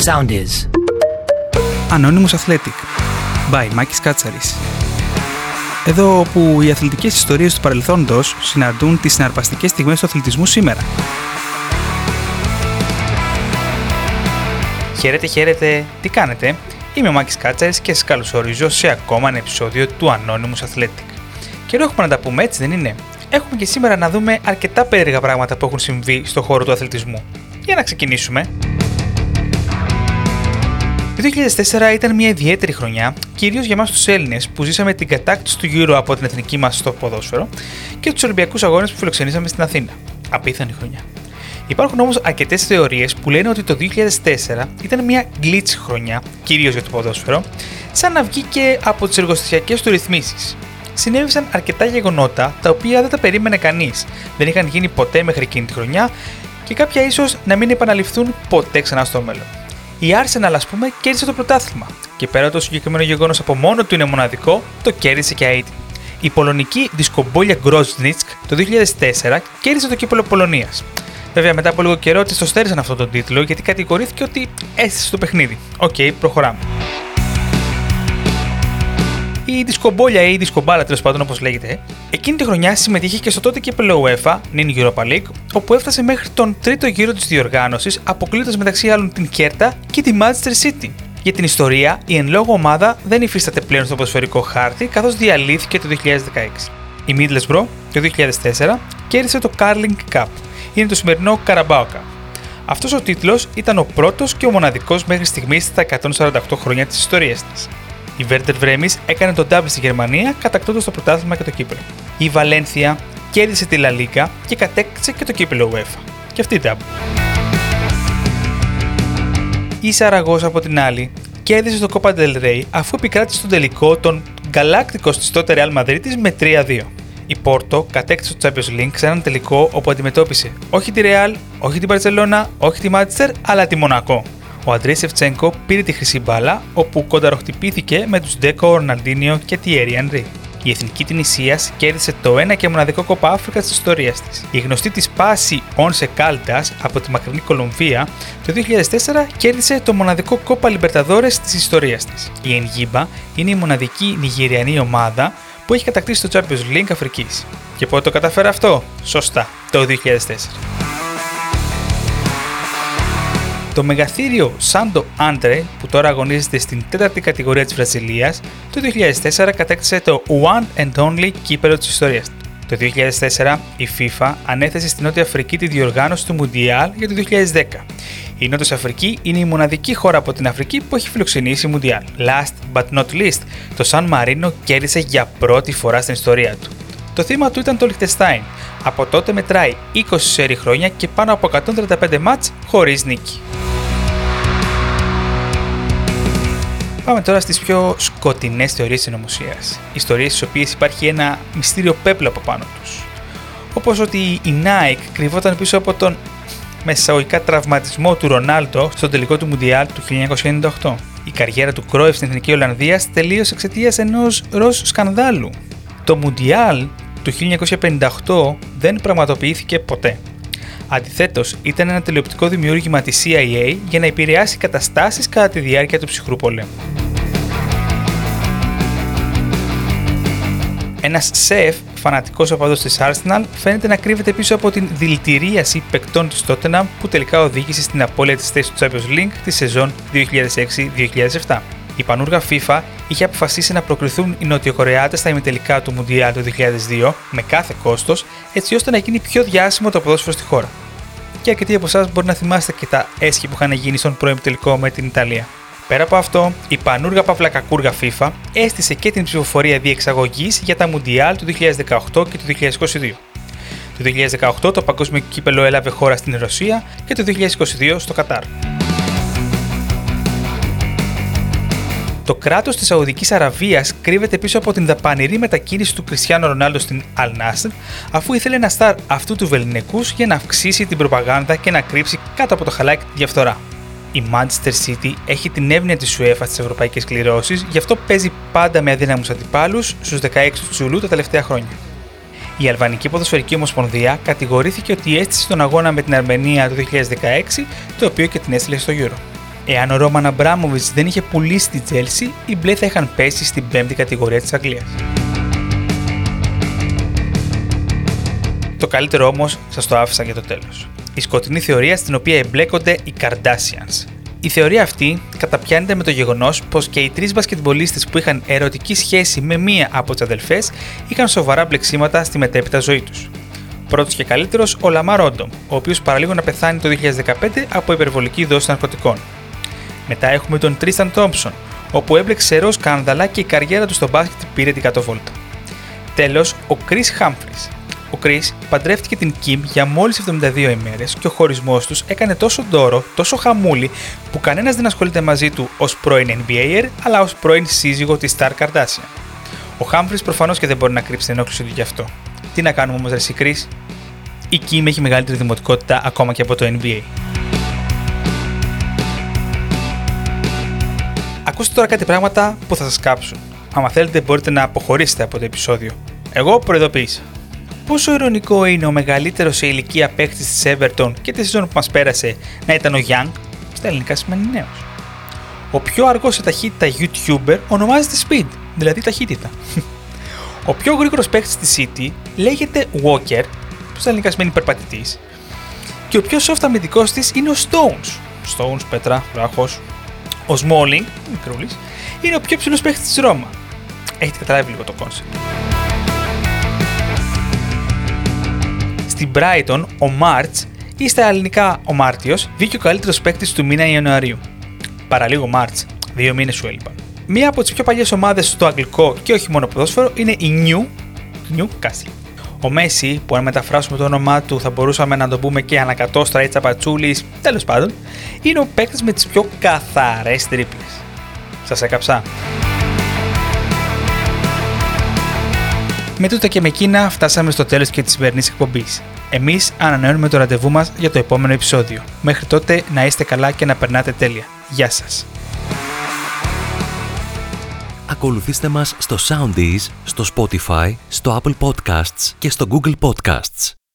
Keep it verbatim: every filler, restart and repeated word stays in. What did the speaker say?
sound is. Anonymous Athletic by Μάκης Κάτσαρης. Εδώ όπου οι αθλητικές ιστορίες του παρελθόντος συναντούν τις συναρπαστικές στιγμές του αθλητισμού σήμερα. Χαίρετε, χαίρετε, τι κάνετε? Είμαι ο Μάκης Κάτσαρης και σας καλωσορίζω σε ακόμα ένα επεισόδιο του Anonymous Athletic. Καιρό έχουμε να τα πούμε, έτσι δεν είναι? Έχουμε και σήμερα να δούμε αρκετά περίεργα πράγματα που έχουν συμβεί στον χώρο του αθλητισμού. Για να ξεκινήσουμε. Το δύο χιλιάδες τέσσερα ήταν μια ιδιαίτερη χρονιά, κυρίως για εμάς τους Έλληνες που ζήσαμε την κατάκτηση του Euro από την εθνική μας στο ποδόσφαιρο και τους Ολυμπιακούς Αγώνες που φιλοξενήσαμε στην Αθήνα. Απίθανη χρονιά. Υπάρχουν όμως αρκετές θεωρίες που λένε ότι το δύο χιλιάδες τέσσερα ήταν μια glitch χρονιά, κυρίως για το ποδόσφαιρο, σαν να βγήκε από τις εργοστασιακές του ρυθμίσεις. Συνέβησαν αρκετά γεγονότα τα οποία δεν τα περίμενε κανείς, δεν είχαν γίνει ποτέ μέχρι εκείνη τη χρονιά και κάποια ίσως να μην επαναληφθούν ποτέ ξανά στο μέλλον. Η Arsenal, ας πούμε, κέρδισε το πρωτάθλημα και πέρα το συγκεκριμένο γεγονός από μόνο του είναι μοναδικό, το κέρδισε και αίτη. Η πολωνική δισκομπόλια Γκρόσνιτσκ το δύο χιλιάδες τέσσερα κέρδισε το κύπελλο Πολωνίας. Βέβαια, μετά από λίγο καιρό της το στέρισαν αυτόν τον τίτλο γιατί κατηγορήθηκε ότι έστησε το παιχνίδι. Οκ, okay, προχωράμε. Η δισκομπόλια ή η δισκομπάλα, τέλος πάντων όπως λέγεται, εκείνη τη χρονιά συμμετείχε και στο τότε κύπελλο UEFA, νυν Europa League, όπου έφτασε μέχρι τον τρίτο γύρο της διοργάνωσης, αποκλείοντας μεταξύ άλλων την Κέρτα και τη Manchester City. Για την ιστορία, η εν λόγω ομάδα δεν υφίσταται πλέον στο ποδοσφαιρικό χάρτη, καθώς διαλύθηκε το δύο χιλιάδες δεκαέξι. Η Middlesbrough το δύο χιλιάδες τέσσερα κέρδισε το Carling Cup, είναι το σημερινό Carabao Cup. Αυτός ο τίτλος ήταν ο πρώτος και ο μοναδικός μέχρι στιγμής στα εκατόν σαράντα οκτώ χρόνια της ιστορίας της. Η Werder Bremen έκανε τον double στη Γερμανία, κατακτώντας το πρωτάθλημα και το κύπελλο. Η Βαλένθια κέρδισε τη La Liga και κατέκτησε και το κύπελλο UEFA. Και αυτή η double. Η Σαραγώσα από την άλλη κέρδισε το Copa del Rey αφού επικράτησε στον τελικό των Γκαλάκτικος της τότε Real Madrid με τρία δύο. Η Πόρτο κατέκτησε το Champions League σε έναν τελικό όπου αντιμετώπισε όχι τη Real, όχι την Barcelona, όχι τη Manchester, αλλά τη Μονακό. Ο Αντρέι Σεφτσένκο πήρε τη χρυσή μπάλα, όπου κονταροχτυπήθηκε με τους Ντέκο, Ροναλντίνιο και Τιέρι Ανρί. Η εθνική Τινησίας κέρδισε το ένα και μοναδικό Κόπα Αφρικα της ιστορίας της. Η γνωστή της Πάση Όνσε Κάλτας από τη μακρινή Κολομβία το δύο χιλιάδες τέσσερα κέρδισε το μοναδικό Κόπα Λιμπερταδόρες της ιστορίας της. Η Ενγίμπα είναι η μοναδική νιγηριανή ομάδα που έχει κατακτήσει το Champions League Αφρικής. Και πότε το καταφέρει αυτό? Σωστά, το δύο χιλιάδες τέσσερα. Το μεγαθύριο Σάντο Άντρε, που τώρα αγωνίζεται στην τέταρτη κατηγορία της Βραζιλίας, το δύο χιλιάδες τέσσερα κατέκτησε το One and Only κύπελλο της ιστορίας του. Το δύο χιλιάδες τέσσερα η FIFA ανέθεσε στην Νότια Αφρική τη διοργάνωση του Μουντιάλ για το δύο χιλιάδες δέκα. Η Νότια Αφρική είναι η μοναδική χώρα από την Αφρική που έχει φιλοξενήσει Μουντιάλ. Last but not least, το Σαν Μαρίνο κέρδισε για πρώτη φορά στην ιστορία του. Το θύμα του ήταν το Λιχτεστάιν. Από τότε μετράει είκοσι σέρι χρόνια και πάνω από εκατόν τριάντα πέντε μάτς χωρίς νίκη. Πάμε τώρα στις πιο σκοτεινές θεωρίες συνωμοσίας. Ιστορίες στις οποίες υπάρχει ένα μυστήριο πέπλο από πάνω τους. Όπως ότι η Nike κρυβόταν πίσω από τον μεσαγωγικά τραυματισμό του Ρονάλντο στον τελικό του Μουντιάλ του χίλια εννιακόσια ενενήντα οκτώ. Η καριέρα του Κρόιφ στην εθνική Ολλανδία τελείωσε εξαιτίας ενός ροζ σκανδάλου. Το Μουντιάλ του χίλια εννιακόσια πενήντα οκτώ δεν πραγματοποιήθηκε ποτέ. Αντιθέτως, ήταν ένα τηλεοπτικό δημιούργημα της σι άι έι για να επηρεάσει καταστάσεις κατά τη διάρκεια του ψυχρού πολέμου. Ένας σεφ, φανατικός οπαδός της Arsenal, φαίνεται να κρύβεται πίσω από την δηλητηρίαση παικτών της Tottenham που τελικά οδήγησε στην απώλεια της θέσης του Champions League τη σεζόν δύο χιλιάδες έξι δύο χιλιάδες επτά. Η πανούργα FIFA είχε αποφασίσει να προκριθούν οι Νοτιοκορεάτες στα ημιτελικά του Μουντιάλ του δύο χιλιάδες δύο με κάθε κόστος, έτσι ώστε να γίνει πιο διάσημο το ποδόσφαιρο στη χώρα. Και αρκετοί από εσάς μπορεί να θυμάστε και τα έσχη που είχαν γίνει στον προημιτελικό με την Ιταλία. Πέρα από αυτό, η πανούργα παύλα κακούργα FIFA έστησε και την ψηφοφορία διεξαγωγής για τα Μουντιάλ του δύο χιλιάδες δεκαοκτώ και του δύο χιλιάδες είκοσι δύο. Το δύο χιλιάδες δεκαοκτώ το παγκόσμιο κύπελλο έλαβε χώρα στην Ρωσία και το δύο χιλιάδες είκοσι δύο στο Κατάρ. Το κράτος της Σαουδικής Αραβίας κρύβεται πίσω από την δαπανηρή μετακίνηση του Κριστιάνο Ρονάλντο στην Al Nassr, αφού ήθελε ένα στάρ αυτού του βεληνικούς για να αυξήσει την προπαγάνδα και να κρύψει κάτω από το χαλάκι τη διαφθορά. Η Manchester City έχει την εύνοια της UEFA στις ευρωπαϊκές κληρώσεις, γι' αυτό παίζει πάντα με αδύναμους αντιπάλους στους δεκαέξι του Τσουλού τα τελευταία χρόνια. Η Αλβανική Ποδοσφαιρική Ομοσπονδία κατηγορήθηκε ότι έστησε τον αγώνα με την Αρμενία το δύο χιλιάδες δεκαέξι, το οποίο και την έστειλε στο Euro. Εάν ο Ρόμαν Αμπράμοβιτς δεν είχε πουλήσει τη Chelsea, οι μπλε θα είχαν πέσει στην πέμπτη κατηγορία της Αγγλίας. Το καλύτερο όμως σας το άφησα για το τέλος. Η σκοτεινή θεωρία στην οποία εμπλέκονται οι Kardashians. Η θεωρία αυτή καταπιάνεται με το γεγονός πως και οι τρεις μπασκετμπολίστες που είχαν ερωτική σχέση με μία από τις αδελφές είχαν σοβαρά μπλεξίματα στη μετέπειτα ζωή τους. Πρώτος και καλύτερος ο Λαμάρ Όντομ, ο οποίος παραλίγο να πεθάνει το δύο χιλιάδες δεκαπέντε από υπερβολική δόση ναρκωτικών. Μετά έχουμε τον Τρίσταν Τόμψον, όπου έμπλεξε ροζ σκάνδαλα και η καριέρα του στο μπάσκετ πήρε την κατοβόλτα. Τέλος, ο Κρίς Χάμφρις. Ο Κρίς παντρεύτηκε την Κιμ για μόλις εβδομήντα δύο ημέρες και ο χωρισμός τους έκανε τόσο ντόρο, τόσο χαμούλη, που κανένας δεν ασχολείται μαζί του ως πρώην N B A-er, αλλά ως πρώην σύζυγο της Star Kardashian. Ο Χάμφρις προφανώς και δεν μπορεί να κρύψει την ενόχληση του γι' αυτό. Τι να κάνουμε όμως, ρε εσύ Κρίς? Η Κιμ έχει μεγαλύτερη δημοτικότητα ακόμα και από το N B A. Ακούστε τώρα κάτι πράγματα που θα σας κάψουν. Αν θέλετε μπορείτε να αποχωρήσετε από το επεισόδιο. Εγώ προειδοποίησα. Πόσο ειρωνικό είναι ο μεγαλύτερος σε ηλικία παίκτης της Everton και τη σεζόν που μας πέρασε να ήταν ο Young, στα ελληνικά σημαίνει νέος. Ο πιο αργός σε ταχύτητα YouTuber ονομάζεται Speed, δηλαδή ταχύτητα. Ο πιο γρήγορος παίκτης της City λέγεται Walker, που στα ελληνικά σημαίνει περπατητής. Και ο πιο soft αμυντικός της είναι ο Stones. Stones, πέτρα, βράχος. Ο Smalling, μικρούλης, είναι ο πιο ψηλός παίκτης της Ρώμα. Έχετε καταλάβει λίγο το κόνσεπτ. Στην Brighton, ο March, ή στα ελληνικά ο Μάρτιος, βγήκε ο καλύτερος παίκτης του μήνα Ιανουαρίου. Παραλίγο March, δύο μήνες σου έλειπαν. Μία από τις πιο παλιές ομάδες στο αγγλικό και όχι μόνο ποδόσφαιρο είναι η New, Newcastle. Ο Μέση, που αν μεταφράσουμε το όνομά του θα μπορούσαμε να το πούμε και ανακατόστρα ή τσαπατσούλης, τέλος πάντων, είναι ο παίκτης με τις πιο καθαρές τρίπλες. Σας έκαψα. Με τούτα και με εκείνα φτάσαμε στο τέλος και της σημερινής εκπομπής. Εμείς ανανεώνουμε το ραντεβού μας για το επόμενο επεισόδιο. Μέχρι τότε να είστε καλά και να περνάτε τέλεια. Γεια σας. Ακολουθήστε μας στο Soundees, στο Spotify, στο Apple Podcasts και στο Google Podcasts.